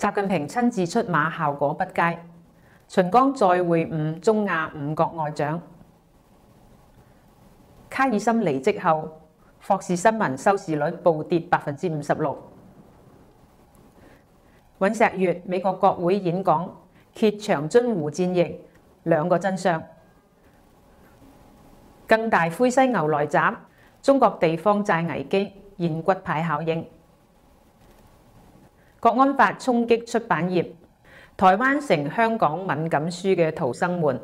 習近平親自出馬效果不佳，秦剛再會晤中亞5國外長。卡爾森離職後，霍士新聞收視率暴跌56%。尹錫悅美國國會演講揭長津湖戰役2個真相。更大灰犀牛來襲，中國地方債危機現骨牌效應。國安法衝擊出版業，台灣成香港敏感書嘅逃生門。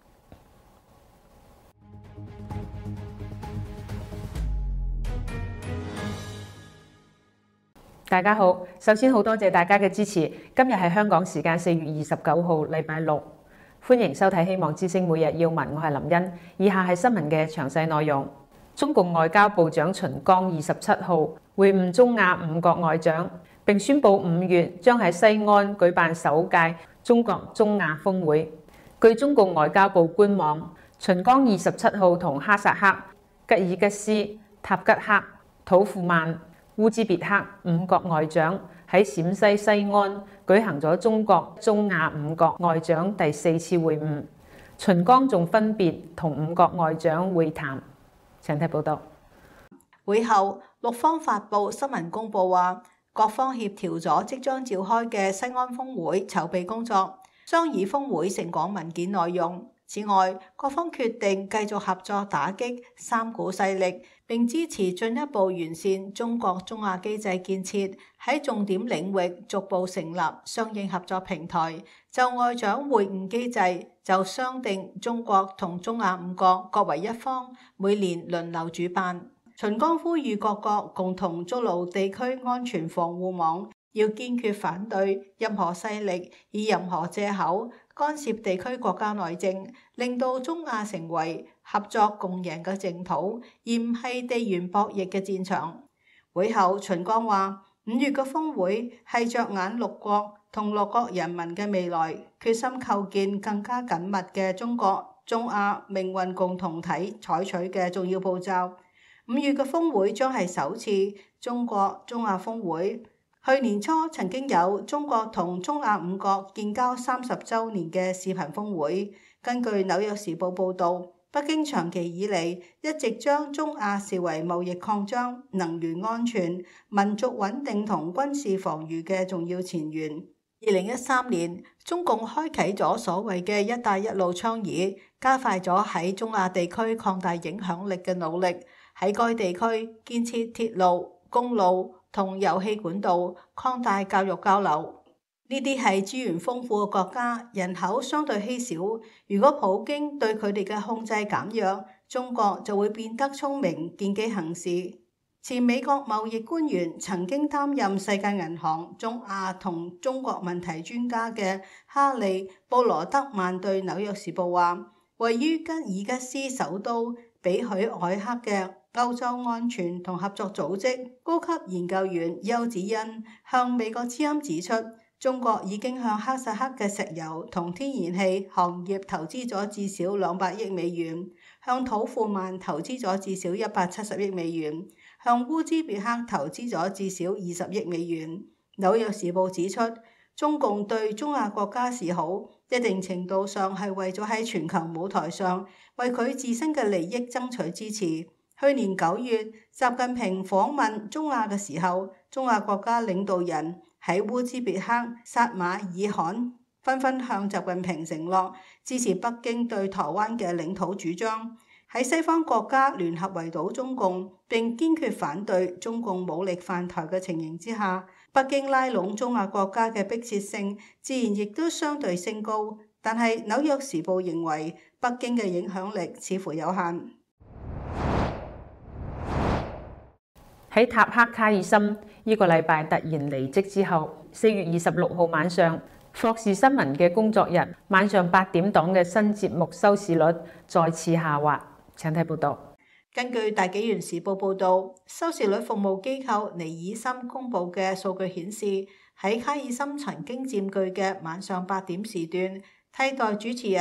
大家好，首先好多謝大家嘅支持。今日係香港時間4月29號，禮拜六，歡迎收睇《希望之聲每日要聞》，我係林茵。以下係新聞嘅詳細內容。中共外交部長秦剛27號會晤中亞5國外長，並宣布5月將喺西安舉辦首屆中國中亞峰會。據中共外交部官網，秦剛27號同哈薩克、吉爾吉斯、塔吉克、土庫曼、烏茲別克5國外長喺陝西西安舉行咗中國中亞5國外長第4次會晤。秦剛仲分別同5國外長會談。請睇報道。 會後，陸方發布新聞公報話，各方協調咗即將召開嘅西安峰會籌備工作，商議峰會成果文件內容。此外，各方決定繼續合作打擊三股勢力，並支持進一步完善中國中亞機制建設，喺重點領域逐步成立相應合作平台。就外長會晤機制，就商定中國同中亞5國各為一方，每年輪流主辦。秦剛呼籲各國共同築牢地區安全防護網，要堅決反對任何勢力以任何藉口干涉地區國家內政，令到中亞成為合作共贏嘅淨土，而唔係地緣博弈嘅戰場。會後，秦剛話：5月嘅峰會係着眼6國同6國人民嘅未來，決心構建更加緊密嘅中國中亞命運共同體採取嘅重要步驟。5月嘅峰會將係首次中國中亞峰會。去年初曾經有中國同中亞5國建交30週年嘅視頻峰會。根據紐約時報報導，北京長期以嚟一直將中亞視為貿易擴張、能源安全、民族穩定同軍事防禦嘅重要前沿。2013年，中共開啟咗所謂嘅一帶一路倡議，加快咗喺中亞地區擴大影響力嘅努力，喺該地區建設鐵路、公路同油氣管道，擴大教育交流。呢啲係資源豐富嘅國家，人口相對稀少。如果普京對佢哋嘅控制減弱，中國就會變得聰明，見機行事。前美國貿易官員、曾經擔任世界銀行中亞同中國問題專家嘅哈利·布羅德曼對紐約時報話，位於吉爾吉斯首都比許凱克嘅歐洲安全同合作組織高級研究員邱子欣向美國之音指出，中國已經向哈薩克嘅石油同天然氣行業投資咗至少200億美元，向土庫曼投資咗至少170億美元，向烏茲別克投資咗至少20億美元。紐約時報指出，中共對中亞國家示好，一定程度上係為咗喺全球舞台上為佢自身嘅利益爭取支持。去年9月，習近平訪問中亞嘅時候，中亞國家領導人喺烏茲別克薩馬爾罕紛紛向習近平承諾支持北京對台灣嘅領土主張。喺西方國家聯合圍堵中共並堅決反對中共武力犯台嘅情形之下，北京拉攏中亞國家嘅迫切性自然亦都相對升高。但係紐約時報認為北京嘅影響力似乎有限。 喺塔克卡爾森呢個禮拜突然離職之後，4月26號晚上，霍士新聞嘅工作日晚上8點檔嘅新節目收視率再次下滑。請睇報道。 根據大紀元時報報導，收視率服務機構尼爾森公佈嘅數據顯示，喺卡爾森曾經佔據嘅晚上8點時段，替代主持人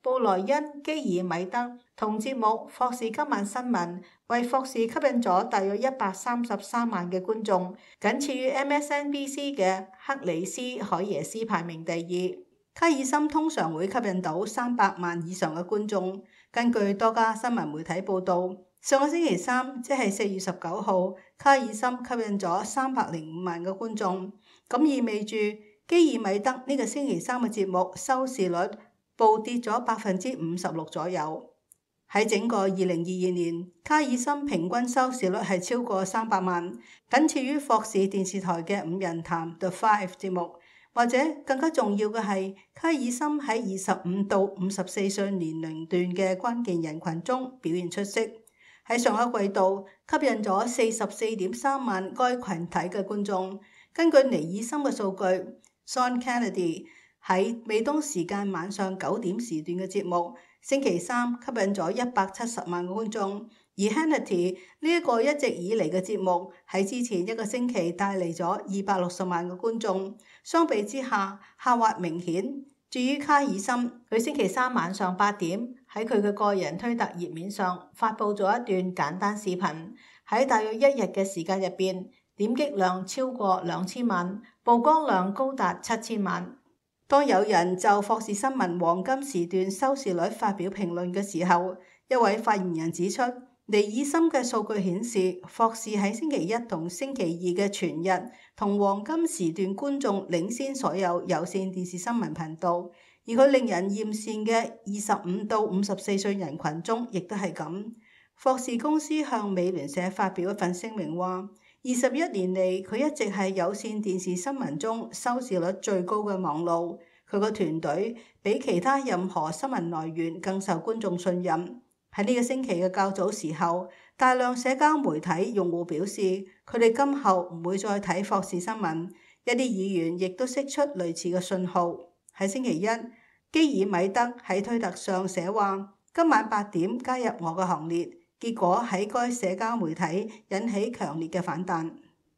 布萊恩·基爾米德同節目《霍士今晚新聞》為霍士吸引咗大約133萬嘅觀眾，僅次於 MSNBC 嘅克里斯·海耶斯排名第二。卡爾森通常會吸引到300萬以上嘅觀眾。根據多家新聞媒體報導，上個星期三，即係4月19號，卡爾森吸引咗305萬嘅觀眾，咁意味住基爾米德呢個星期三嘅節目收視率暴跌咗56%左右。喺整個2022年，卡爾森平均收視率係超過300萬，僅次於霍士電視台嘅5人談 The Five 節目。或者更加重要嘅係，卡爾森喺25到54歲年齡段嘅關鍵人群中表現出色。喺上一季度吸引咗44.3萬該群體嘅觀眾。根據尼爾森嘅數據，Sean Kennedy 喺美東時間晚上9點時段嘅節目，星期三吸引咗170萬個觀眾，而 Hannity 呢一個一直以嚟嘅節目喺之前一個星期帶嚟咗260萬個觀眾，相比之下下滑明顯。至於卡爾森，佢星期三晚上8點喺佢嘅個人推特頁面上發布咗一段簡單視頻，喺大約1日嘅時間入邊，點擊量超過2000萬，曝光量高達7000萬。當有人就霍士新聞黃金時段收視率發表評論嘅時候，一位發言人指出，尼爾森嘅數據顯示，霍士喺星期一同星期二嘅全日同黃金時段觀眾領先所有有線電視新聞頻道，而佢令人艷羨嘅25到54歲人群中亦都係咁。霍士公司向美聯社發表一份聲明話，21年嚟佢一直係有線電視新聞中收視率最高嘅網路，佢個團隊比其他任何新聞來源更受觀眾信任。喺呢個星期嘅較早時候，大量社交媒體用戶表示佢哋今後唔會再睇霍士新聞，一啲議員亦都釋出類似嘅信號。喺星期一，基爾米德喺推特上寫話，今晚8點加入我嘅行列，結果喺該社交媒體引起強烈嘅反彈。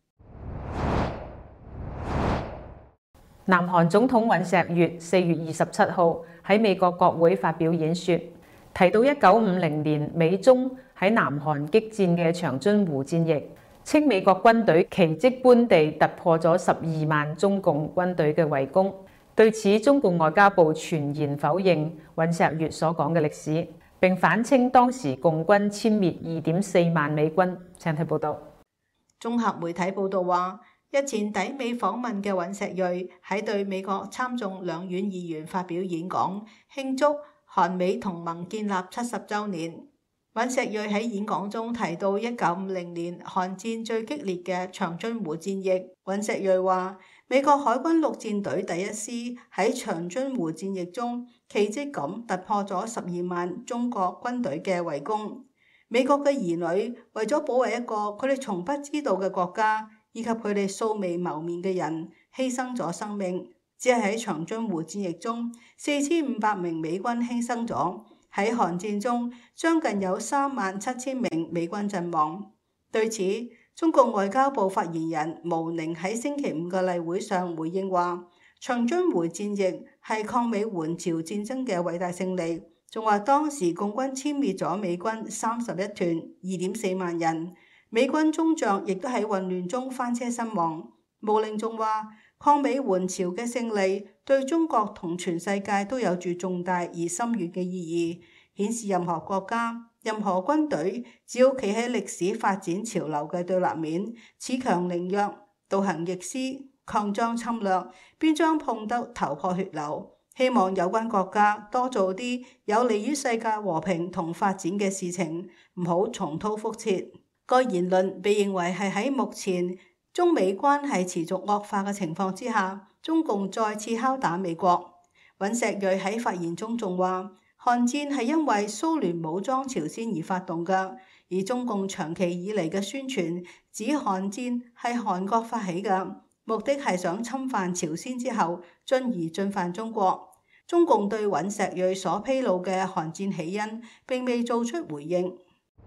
南韓總統尹錫悅4月27號喺美國國會發表演說，提到1950年美中喺南韓激戰嘅長津湖戰役，稱美國軍隊奇蹟般地突破咗12萬中共軍隊嘅圍攻。對此，中共外交部全然否認尹錫悅所講嘅歷史，並反稱當時共軍殲滅2.4萬美軍。請睇報導。 綜合媒體報導話，日前抵美訪問嘅尹錫悅喺對美國參眾兩院議員發表演講，慶祝韓美同盟建立70週年。尹錫悅喺演講中提到1950年韓戰最激烈嘅長津湖戰役。尹錫悅話，美國海軍陸戰隊第1師喺長津湖戰役中奇蹟咁突破咗12萬中國軍隊嘅圍攻。美國嘅兒女為咗保衛一個佢哋從不知道嘅國家，以及佢哋素未謀面嘅人，犧牲咗生命。只係喺長津湖戰役中，4500名美軍犧牲咗。喺韓戰中，將近有37000名美軍陣亡。對此，中共外交部發言人毛寧喺星期5嘅例會上回應話，長津湖戰役係抗美援朝戰爭嘅偉大勝利，仲話當時共軍殲滅咗美軍31團2.4萬人，美軍中將亦都喺混亂中翻車身亡。毛寧仲話，抗美援朝嘅勝利對中國同全世界都有住重大而深遠嘅意義，顯示任何國家、任何軍隊只要企喺歷史發展潮流嘅對立面，恃強凌弱、倒行逆施、擴張侵略，必將碰得頭破血流。希望有關國家多做啲有利於世界和平同發展嘅事情，唔好重蹈覆轍。該言論被認為係喺目前中美關係持續惡化嘅情況之下，中共再次敲打美國。尹錫悅喺發言中仲話，韓戰係因為蘇聯武裝朝鮮而發動嘅，而中共長期以嚟嘅宣傳指韓戰係韓國發起嘅，目的係想侵犯朝鮮之後，進而進犯中國。中共對尹錫悅所披露嘅韓戰起因並未做出回應。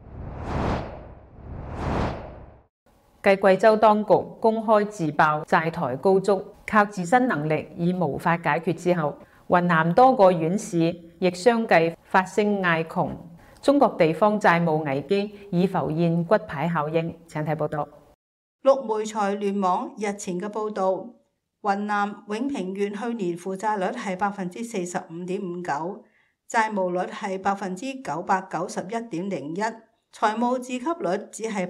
繼貴州當局公開自爆債台高築，靠自身能力已無法解決之後，雲南多個縣市亦相繼發聲嗌窮。中國地方債務危機已浮現骨牌效應。請睇報道。 陸媒財聯網日前嘅報導，雲南永平縣去年負債率係45.59%，債務率係991.01%，財務自給率只係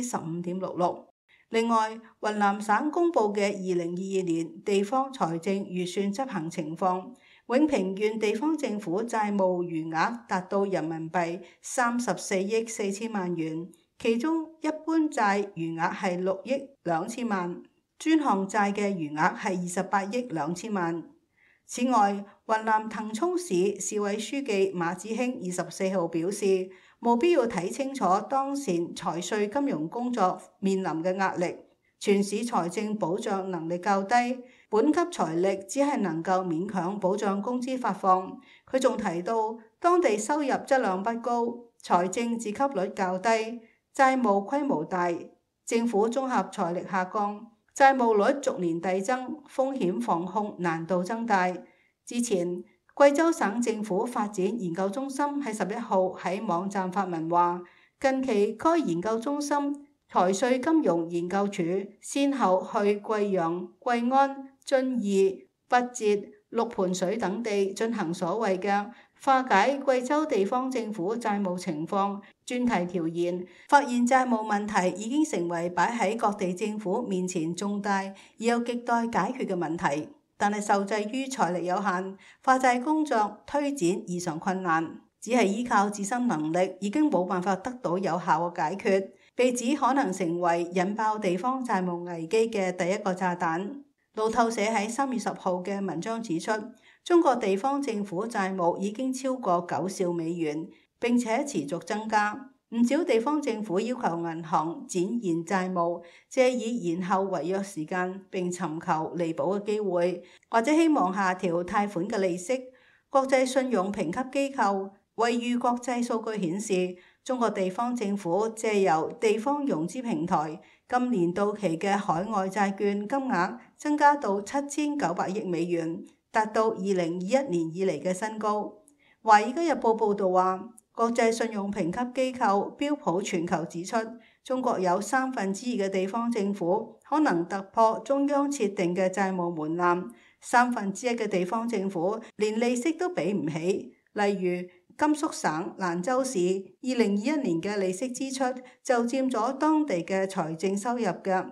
15.66%。另外，雲南省公布嘅2022年地方財政預算執行情況，永平縣地方政府債務餘額達到人民幣34億4千萬元，其中一般債餘額係6億2千萬，專項債嘅餘額係28億2千萬。此外，雲南騰衝市市委書記馬子興24號表示，務必要睇清楚當前財稅金融工作面臨嘅壓力，全市財政保障能力較低，本級財力只係能夠勉強保障工資發放。佢仲提到，當地收入質量不高，財政自給率較低，債務規模大，政府綜合財力下降，債務率逐年遞增，風險防控難度增大。之前，貴州省政府發展研究中心喺11號喺網站發文話，近期該研究中心財稅金融研究處先後去貴陽、貴安、遵義、拔節、六盤水等地進行所謂嘅化解貴州地方政府債務情況專題調研，發現債務問題已經成為擺喺各地政府面前重大而又亟待解決嘅問題。但係受制於財力有限，化債工作推展異常困難，只係依靠自身能力已經冇辦法得到有效嘅解決，被指可能成為引爆地方債務危機嘅第一個炸彈。路透社喺3月10號嘅文章指出，中國地方政府債務已經超過9兆美元，並且持續增加。唔少地方政府要求銀行展延債務，借以延後違約時間，並尋求彌補嘅機會，或者希望下調貸款嘅利息。國際信用評級機構惠譽國際數據顯示，中國地方政府借由地方融資平台，今年到期嘅海外債券金額增加到7900億美元，達到2021年以嚟嘅新高。華爾街日報報導話，國際信用評級機構標普全球指出，中國有2/3嘅地方政府可能突破中央設定嘅債務門檻，1/3嘅地方政府連利息都俾唔起。例如甘肅省蘭州市2021年嘅利息支出就佔咗當地嘅財政收入嘅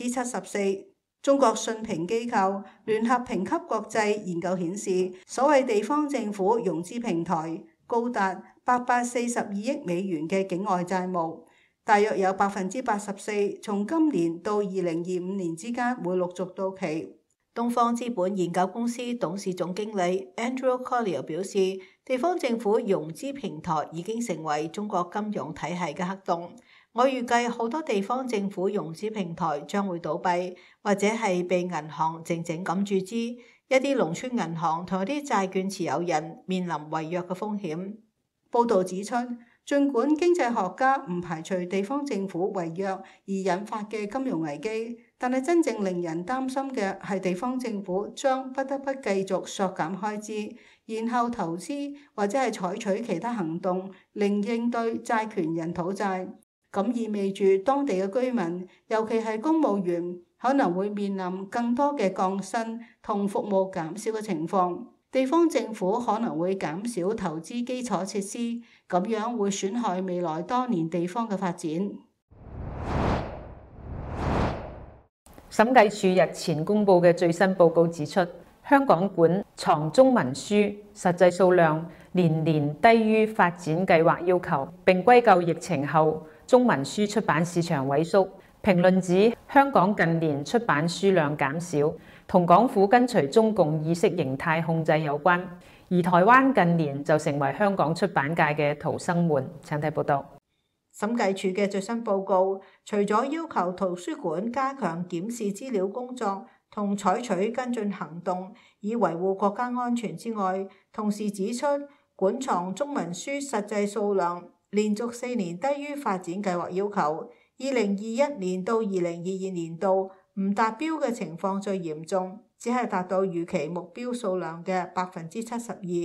74%。中國信評機構聯合評級國際研究顯示，所謂地方政府融資平台高達842億美元嘅境外債務，大約有84%從今年到2025年之間會陸續到期。東方資本研究公司董事總經理 Andrew Collier 表示，地方政府融資平台已經成為中國金融體系嘅黑洞。我預計好多地方政府融資平台將會倒閉，或者係被銀行靜靜咁注資。一啲農村銀行同一啲債券持有人面臨違約嘅風險。報導指出，儘管經濟學家唔排除地方政府違約而引發嘅金融危機，但係真正令人擔心嘅係地方政府將不得不繼續削減開支，然後投資或者係採取其他行動，令應對債權人討債。咁意味住當地嘅居民，尤其係公務員，可能會面臨更多嘅降薪同服務減少嘅情況。地方政府可能會減少投資基礎設施，咁樣會損害未來多年地方嘅發展。 審計署日前公布嘅最新報告指出，香港館藏中文書實際數量年年低於發展計劃要求，並歸咎疫情後中文書出版市場萎縮。評論指香港近年出版書量減少，同港府跟隨中共意識形態控制有關，而台灣近年就成為香港出版界嘅逃生門。請睇報道。 審計署嘅最新報告，除咗要求圖書館加強檢視資料工作同採取跟進行動，以維護國家安全之外，同時指出館藏中文書實際數量連續4年低於發展計劃要求，2021年到2022年度唔達標嘅情況最嚴重，只係達到預期目標數量嘅72%。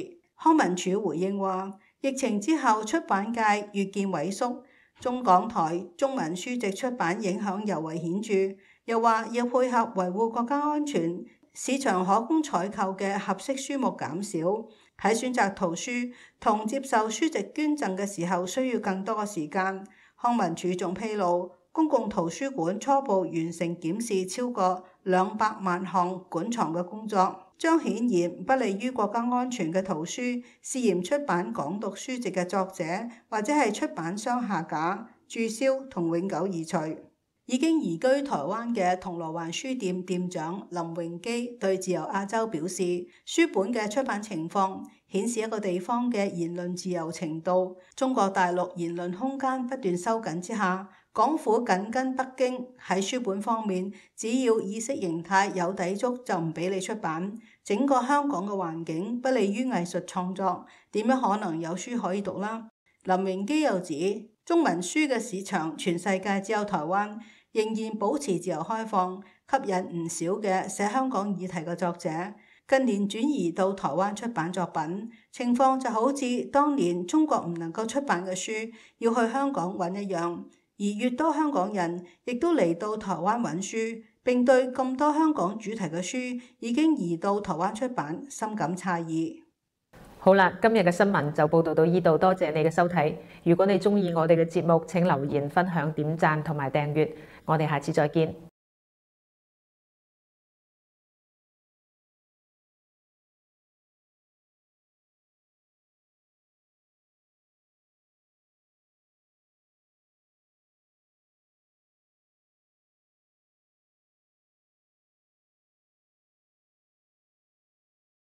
康文署回應話，疫情之後出版界越見萎縮，中港台中文書籍出版影響尤為顯著。又話要配合維護國家安全，市場可供採購嘅合適書目減少，喺選擇圖書同接受書籍捐贈嘅時候需要更多嘅時間。康文署仲披露，公共圖書館初步完成檢視超過200萬項館藏嘅工作，將顯然不利於國家安全嘅圖書，涉嫌出版港獨書籍嘅作者或者係出版商下架、註銷同永久移除。已經移居台灣嘅銅鑼灣書店店長林榮基對自由亞洲表示，書本嘅出版情況顯示一個地方嘅言論自由程度。中國大陸言論空間不斷收緊之下，港府緊跟北京喺書本方面，只要意識形態有抵觸就唔俾你出版。整個香港嘅環境不利於藝術創作，點樣可能有書可以讀啦？林榮基又指，中文書嘅市場全世界只有台灣仍然保持自由開放，吸引唔少嘅寫香港議題嘅作者近年轉移到台灣出版作品。情況就好似當年中國唔能夠出版嘅書要去香港揾一樣，而越多香港人亦都嚟到台灣揾書，並對咁多香港主題嘅書已經移到台灣出版深感詫異。 好啦，今日嘅新聞就報道到呢度，多謝你嘅收睇。如果你鍾意我哋嘅節目，請留言、分享、點讚同埋訂閱。我哋下次再見。